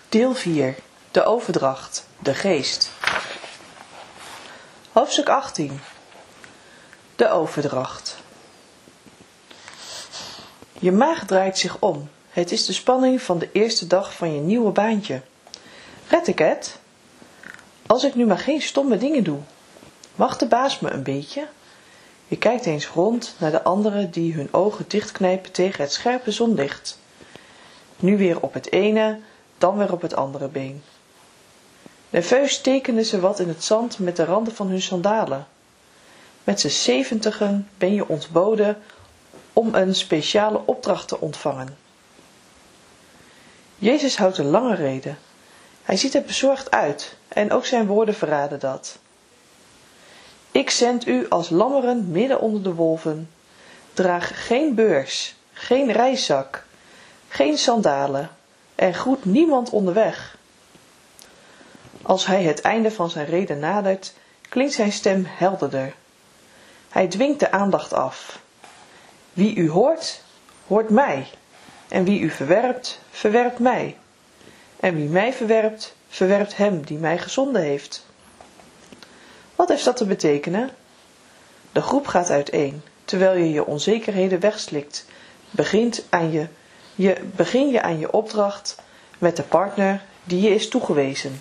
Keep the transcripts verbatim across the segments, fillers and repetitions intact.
Deel vier. De overdracht, de geest. Hoofdstuk achttien. De overdracht. Je maag draait zich om. Het is de spanning van de eerste dag van je nieuwe baantje. Red ik het? Als ik nu maar geen stomme dingen doe. Mag de baas me een beetje? Je kijkt eens rond naar de anderen die hun ogen dichtknijpen tegen het scherpe zonlicht. Nu weer op het ene, dan weer op het andere been. Nerveus tekenen ze wat in het zand met de randen van hun sandalen. Met z'n zeventigen ben je ontboden om een speciale opdracht te ontvangen. Jezus houdt een lange rede. Hij ziet er bezorgd uit en ook zijn woorden verraden dat. Ik zend u als lammeren midden onder de wolven. Draag geen beurs, geen reiszak, geen sandalen en groet niemand onderweg. Als hij het einde van zijn rede nadert, klinkt zijn stem helderder. Hij dwingt de aandacht af. Wie u hoort, hoort mij. En wie u verwerpt, verwerpt mij. En wie mij verwerpt, verwerpt hem die mij gezonden heeft. Wat heeft dat te betekenen? De groep gaat uiteen, terwijl je je onzekerheden wegslikt. Begint aan je, je, begin je aan je opdracht met de partner die je is toegewezen.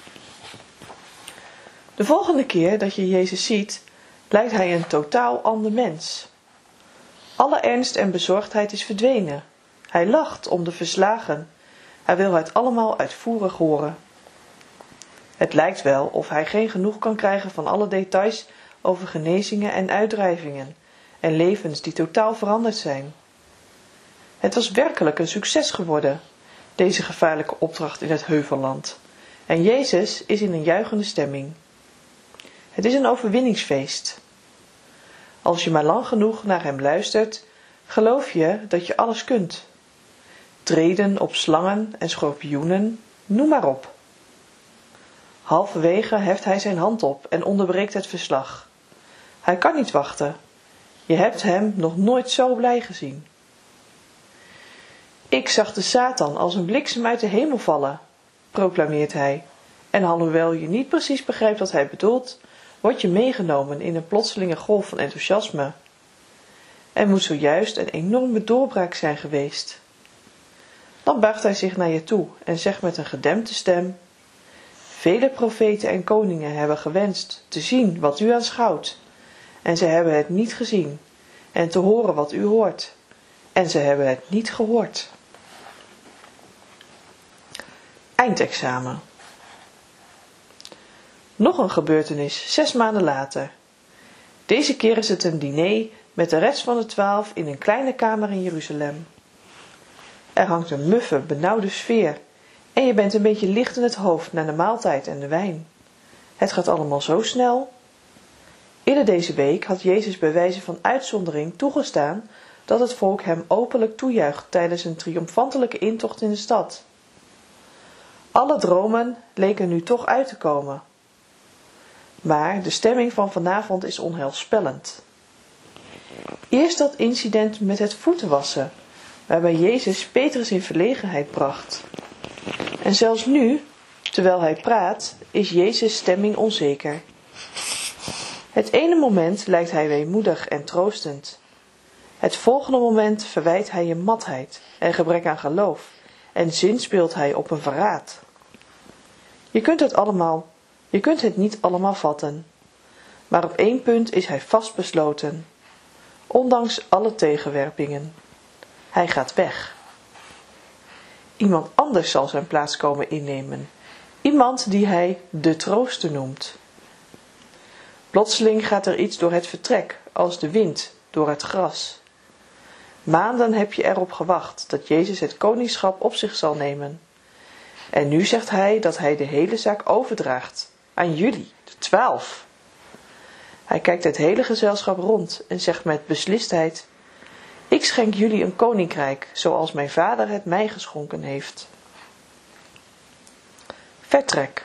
De volgende keer dat je Jezus ziet, lijkt hij een totaal ander mens. Alle ernst en bezorgdheid is verdwenen. Hij lacht om de verslagen. Hij wil het allemaal uitvoerig horen. Het lijkt wel of hij geen genoeg kan krijgen van alle details over genezingen en uitdrijvingen en levens die totaal veranderd zijn. Het was werkelijk een succes geworden, deze gevaarlijke opdracht in het heuvelland. En Jezus is in een juichende stemming. Het is een overwinningsfeest. Als je maar lang genoeg naar hem luistert, geloof je dat je alles kunt. Treden op slangen en schorpioenen, noem maar op. Halverwege heft hij zijn hand op en onderbreekt het verslag. Hij kan niet wachten. Je hebt hem nog nooit zo blij gezien. Ik zag de Satan als een bliksem uit de hemel vallen, proclameert hij. En alhoewel je niet precies begrijpt wat hij bedoelt, word je meegenomen in een plotselinge golf van enthousiasme. Er moet zojuist een enorme doorbraak zijn geweest. Dan buigt hij zich naar je toe en zegt met een gedempte stem: vele profeten en koningen hebben gewenst te zien wat u aanschouwt, en ze hebben het niet gezien, en te horen wat u hoort, en ze hebben het niet gehoord. Eindexamen. Nog een gebeurtenis, zes maanden later. Deze keer is het een diner met de rest van de twaalf in een kleine kamer in Jeruzalem. Er hangt een muffe, benauwde sfeer en je bent een beetje licht in het hoofd na de maaltijd en de wijn. Het gaat allemaal zo snel. Eerder deze week had Jezus bij wijze van uitzondering toegestaan dat het volk hem openlijk toejuicht tijdens een triomfantelijke intocht in de stad. Alle dromen leken nu toch uit te komen. Maar de stemming van vanavond is onheilspellend. Eerst dat incident met het voeten wassen, waarbij Jezus Petrus in verlegenheid bracht. En zelfs nu, terwijl hij praat, is Jezus' stemming onzeker. Het ene moment lijkt hij weemoedig en troostend. Het volgende moment verwijt hij je matheid en gebrek aan geloof en zinspeelt hij op een verraad. Je kunt het allemaal, je kunt het niet allemaal vatten. Maar op één punt is hij vastbesloten. Ondanks alle tegenwerpingen. Hij gaat weg. Iemand anders zal zijn plaats komen innemen. Iemand die hij de trooster noemt. Plotseling gaat er iets door het vertrek, als de wind door het gras. Maanden heb je erop gewacht dat Jezus het koningschap op zich zal nemen. En nu zegt hij dat hij de hele zaak overdraagt aan jullie, de twaalf. Hij kijkt het hele gezelschap rond en zegt met beslistheid: ik schenk jullie een koninkrijk, zoals mijn vader het mij geschonken heeft. Vertrek.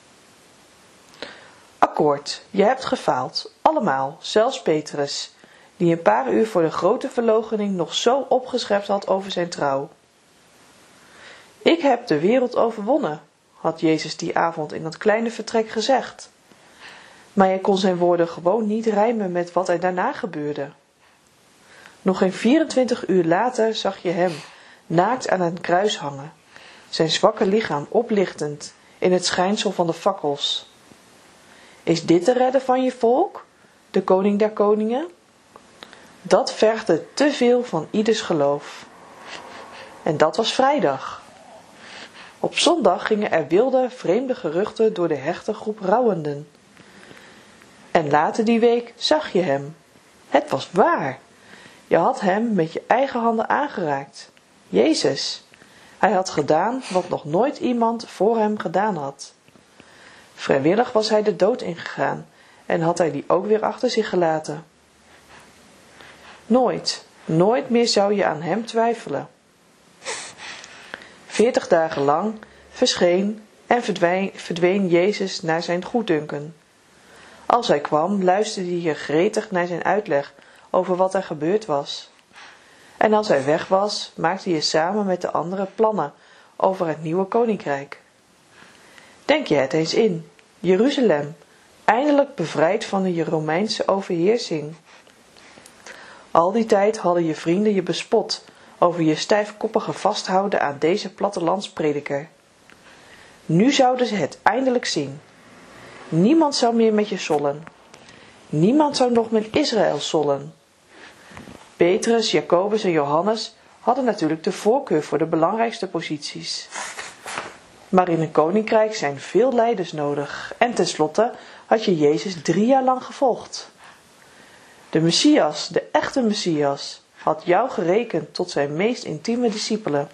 Akkoord, je hebt gefaald, allemaal, zelfs Petrus, die een paar uur voor de grote verloochening nog zo opgeschept had over zijn trouw. Ik heb de wereld overwonnen, had Jezus die avond in dat kleine vertrek gezegd. Maar hij kon zijn woorden gewoon niet rijmen met wat er daarna gebeurde. Nog geen vierentwintig uur later zag je hem naakt aan een kruis hangen, zijn zwakke lichaam oplichtend in het schijnsel van de fakkels. Is dit de redder van je volk, de koning der koningen? Dat vergde te veel van ieders geloof. En dat was vrijdag. Op zondag gingen er wilde, vreemde geruchten door de hechte groep rouwenden. En later die week zag je hem. Het was waar. Je had hem met je eigen handen aangeraakt. Jezus. Hij had gedaan wat nog nooit iemand voor hem gedaan had. Vrijwillig was hij de dood ingegaan en had hij die ook weer achter zich gelaten. Nooit, nooit meer zou je aan hem twijfelen. Veertig dagen lang verscheen en verdween, verdween Jezus naar zijn goeddunken. Als hij kwam, luisterde je gretig naar zijn uitleg over wat er gebeurd was. En als hij weg was, maakte je samen met de anderen plannen over het nieuwe koninkrijk. Denk je het eens in, Jeruzalem, eindelijk bevrijd van de Romeinse overheersing. Al die tijd hadden je vrienden je bespot over je stijfkoppige vasthouden aan deze plattelandsprediker. Nu zouden ze het eindelijk zien. Niemand zou meer met je sollen. Niemand zou nog met Israël sollen. Petrus, Jacobus en Johannes hadden natuurlijk de voorkeur voor de belangrijkste posities. Maar in een koninkrijk zijn veel leiders nodig en tenslotte had je Jezus drie jaar lang gevolgd. De Messias, de echte Messias, had jou gerekend tot zijn meest intieme discipelen.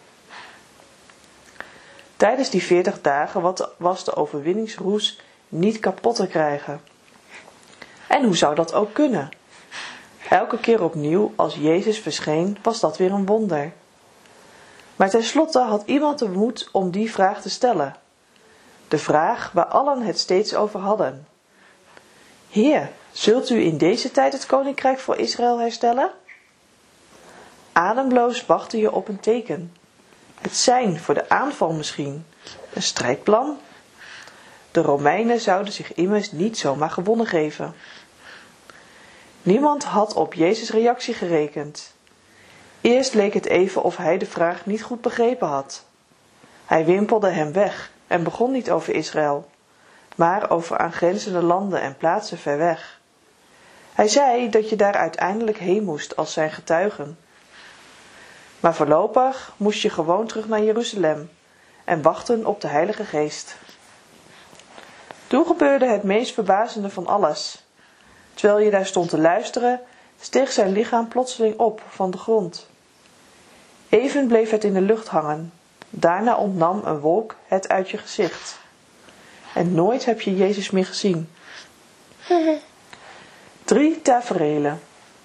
Tijdens die veertig dagen was de overwinningsroes niet kapot te krijgen. En hoe zou dat ook kunnen? Elke keer opnieuw als Jezus verscheen, was dat weer een wonder. Maar tenslotte had iemand de moed om die vraag te stellen. De vraag waar allen het steeds over hadden. Heer, zult u in deze tijd het koninkrijk voor Israël herstellen? Ademloos wachtte je op een teken. Het sein voor de aanval misschien. Een strijdplan? De Romeinen zouden zich immers niet zomaar gewonnen geven. Niemand had op Jezus' reactie gerekend. Eerst leek het even of hij de vraag niet goed begrepen had. Hij wimpelde hem weg en begon niet over Israël, maar over aangrenzende landen en plaatsen ver weg. Hij zei dat je daar uiteindelijk heen moest als zijn getuigen. Maar voorlopig moest je gewoon terug naar Jeruzalem en wachten op de Heilige Geest. Toen gebeurde het meest verbazende van alles. Terwijl je daar stond te luisteren, steeg zijn lichaam plotseling op van de grond. Even bleef het in de lucht hangen. Daarna ontnam een wolk het uit je gezicht. En nooit heb je Jezus meer gezien. Drie taferelen.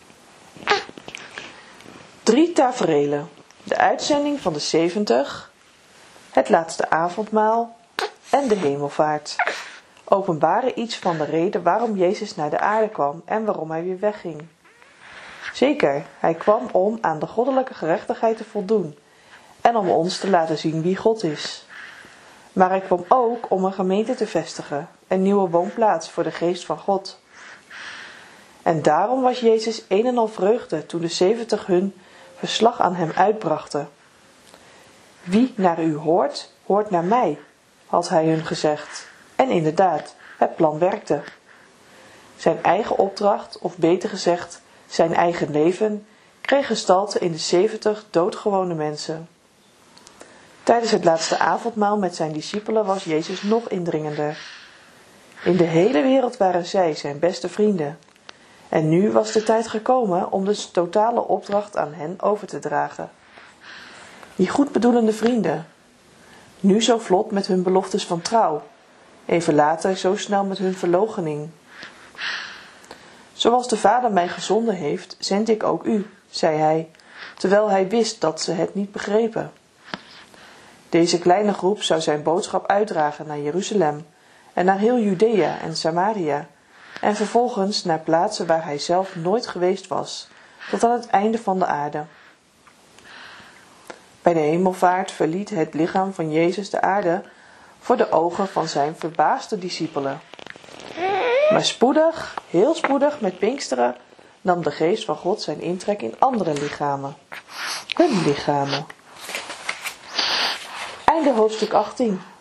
Drie taferelen. De uitzending van de zeventig, het laatste avondmaal en de hemelvaart. Openbaren iets van de reden waarom Jezus naar de aarde kwam en waarom hij weer wegging. Zeker, hij kwam om aan de goddelijke gerechtigheid te voldoen en om ons te laten zien wie God is. Maar hij kwam ook om een gemeente te vestigen, een nieuwe woonplaats voor de geest van God. En daarom was Jezus een en al vreugde toen de zeventig hun verslag aan hem uitbrachten. Wie naar u hoort, hoort naar mij, had hij hun gezegd. En inderdaad, het plan werkte. Zijn eigen opdracht, of beter gezegd, zijn eigen leven, kreeg gestalte in de zeventig doodgewone mensen. Tijdens het laatste avondmaal met zijn discipelen was Jezus nog indringender. In de hele wereld waren zij zijn beste vrienden. En nu was de tijd gekomen om de totale opdracht aan hen over te dragen. Die goedbedoelende vrienden, nu zo vlot met hun beloftes van trouw, even later zo snel met hun verloochening. Zoals de Vader mij gezonden heeft, zend ik ook u, zei hij, terwijl hij wist dat ze het niet begrepen. Deze kleine groep zou zijn boodschap uitdragen naar Jeruzalem en naar heel Judea en Samaria, en vervolgens naar plaatsen waar hij zelf nooit geweest was, tot aan het einde van de aarde. Bij de hemelvaart verliet het lichaam van Jezus de aarde voor de ogen van zijn verbaasde discipelen. Maar spoedig, heel spoedig met Pinksteren, nam de geest van God zijn intrek in andere lichamen. Hun lichamen. Einde hoofdstuk achttien.